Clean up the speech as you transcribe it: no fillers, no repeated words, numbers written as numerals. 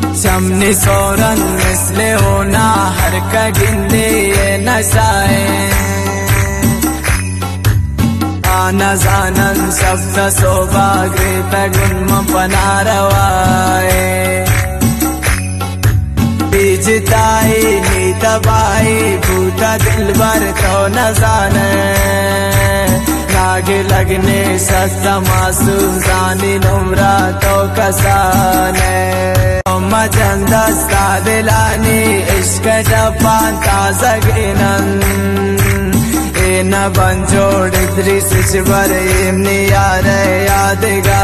शमनी सोरन मिसले होना हर कगिंदे ये नशाए आना जानन शब्द सौभाग्य तगुन्म पनारवाए बीजताई नीतबाई भूता दिल भर तो न जाने नागे लगने सस्ता मासूम जानी नुमरा तो कसाने मजंदस्ता दिलानी इश्क जबान ताज़ा गिनन ए न बंजोड़ दृश्य बर इमनी यार यादगार